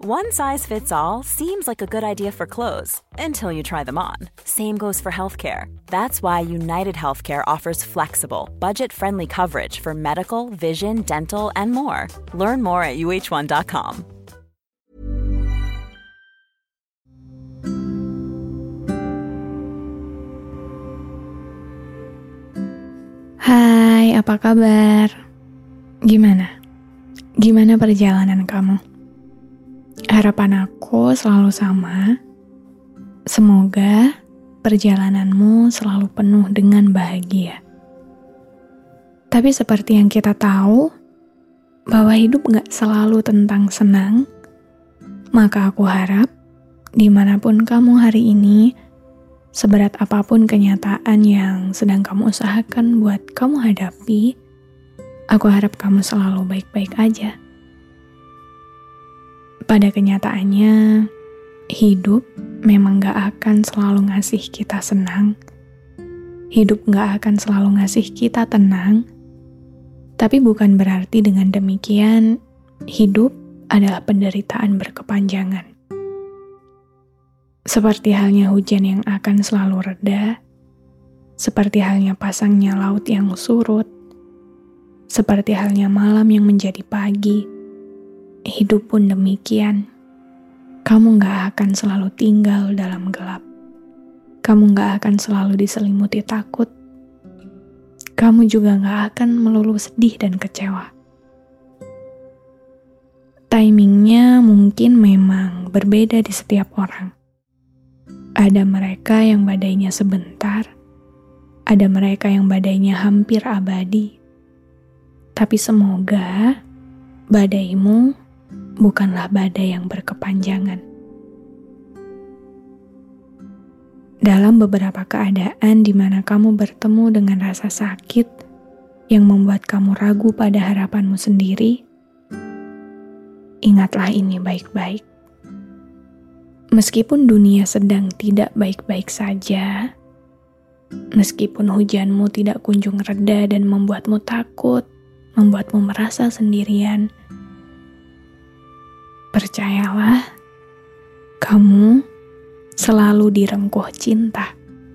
One size fits all seems like a good idea for clothes until you try them on. Same goes for healthcare. That's why United Healthcare offers flexible, budget-friendly coverage for medical, vision, dental, and more. Learn more at uh1.com. Hai, apa kabar? Gimana perjalanan kamu? Harapan aku selalu sama. Semoga perjalananmu selalu penuh dengan bahagia. Tapi seperti yang kita tahu, bahwa hidup gak selalu tentang senang, maka aku harap dimanapun kamu hari ini, seberat apapun kenyataan yang sedang kamu usahakan buat kamu hadapi, aku harap kamu selalu baik-baik aja. Pada kenyataannya, hidup memang gak akan selalu ngasih kita senang. Hidup gak akan selalu ngasih kita tenang. Tapi bukan berarti dengan demikian, hidup adalah penderitaan berkepanjangan. Seperti halnya hujan yang akan selalu reda, seperti halnya pasangnya laut yang surut, seperti halnya malam yang menjadi pagi, hidup pun demikian. Kamu gak akan selalu tinggal dalam gelap. Kamu gak akan selalu diselimuti takut. Kamu juga gak akan melulu sedih dan kecewa. Timingnya mungkin memang berbeda di setiap orang. Ada mereka yang badainya sebentar, ada mereka yang badainya hampir abadi. Tapi semoga badaimu bukanlah badai yang berkepanjangan. Dalam beberapa keadaan di mana kamu bertemu dengan rasa sakit yang membuat kamu ragu pada harapanmu sendiri, ingatlah ini baik-baik. Meskipun dunia sedang tidak baik-baik saja, meskipun hujanmu tidak kunjung reda dan membuatmu takut, membuatmu merasa sendirian, percayalah, kamu selalu direngkuh cinta.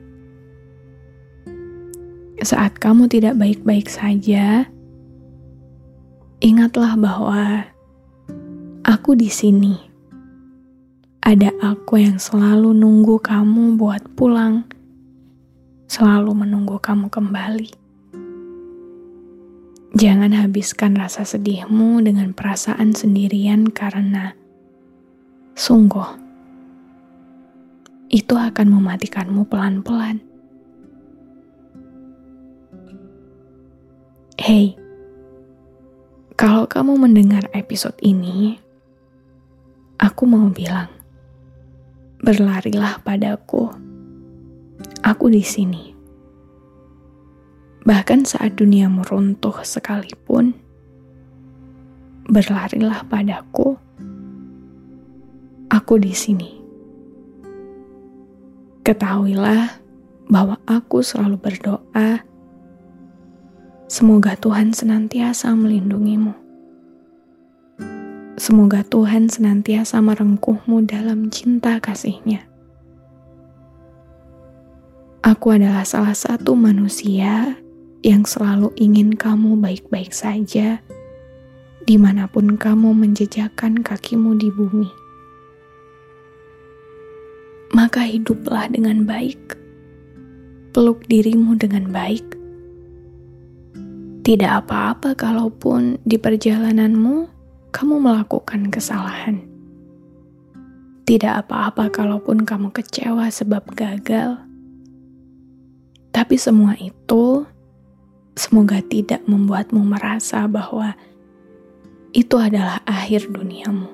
Saat kamu tidak baik-baik saja, ingatlah bahwa aku di sini. Ada aku yang selalu nunggu kamu buat pulang, selalu menunggu kamu kembali. Jangan habiskan rasa sedihmu dengan perasaan sendirian karena sungguh itu akan mematikanmu pelan-pelan. Hey, kalau kamu mendengar episode ini, aku mau bilang, berlarilah padaku. Aku di sini. Bahkan saat duniamu runtuh sekalipun, berlarilah padaku. Aku di sini. Ketahuilah bahwa aku selalu berdoa, semoga Tuhan senantiasa melindungimu. Semoga Tuhan senantiasa merengkuhmu dalam cinta kasih-Nya. Aku adalah salah satu manusia yang selalu ingin kamu baik-baik saja, dimanapun kamu menjejakkan kakimu di bumi. Maka hiduplah dengan baik, peluk dirimu dengan baik. Tidak apa-apa kalaupun di perjalananmu kamu melakukan kesalahan. Tidak apa-apa kalaupun kamu kecewa sebab gagal. Tapi semua itu semoga tidak membuatmu merasa bahwa itu adalah akhir duniamu.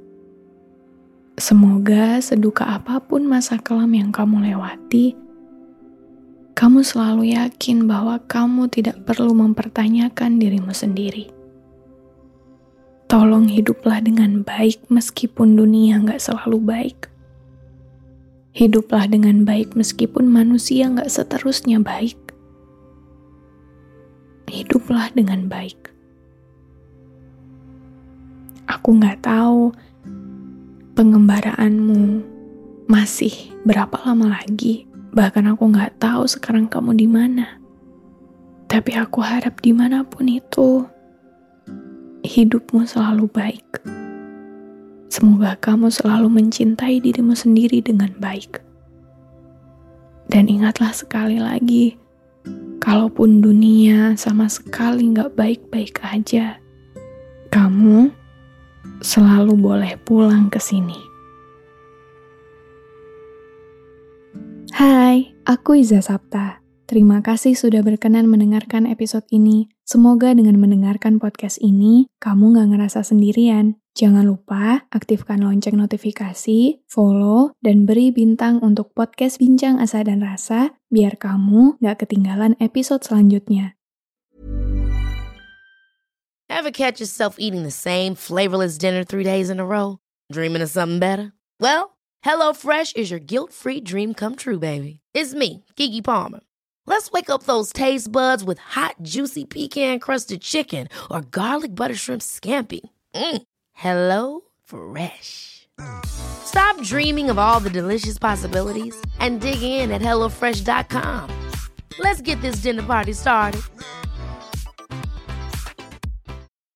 Semoga seduka apapun masa kelam yang kamu lewati, kamu selalu yakin bahwa kamu tidak perlu mempertanyakan dirimu sendiri. Tolong hiduplah dengan baik meskipun dunia gak selalu baik. Hiduplah dengan baik meskipun manusia gak seterusnya baik. Hiduplah dengan baik. Aku gak tahu pengembaraanmu masih berapa lama lagi. Bahkan aku gak tahu sekarang kamu di mana. Tapi aku harap dimanapun itu, hidupmu selalu baik. Semoga kamu selalu mencintai dirimu sendiri dengan baik. Dan ingatlah sekali lagi, kalaupun dunia sama sekali gak baik-baik aja, kamu selalu boleh pulang ke sini. Hai, aku Iza Sapta. Terima kasih sudah berkenan mendengarkan episode ini. Semoga dengan mendengarkan podcast ini, kamu gak ngerasa sendirian. Jangan lupa aktifkan lonceng notifikasi, follow, dan beri bintang untuk podcast Bincang Asa dan Rasa, biar kamu gak ketinggalan episode selanjutnya. Ever catch yourself eating the same flavorless dinner 3 days in a row? Dreaming of something better? Well, HelloFresh is your guilt-free dream come true, baby. It's me, Keke Palmer. Let's wake up those taste buds with hot, juicy pecan-crusted chicken or garlic butter shrimp scampi. Hello Fresh. Stop dreaming of all the delicious possibilities and dig in at HelloFresh.com. Let's get this dinner party started.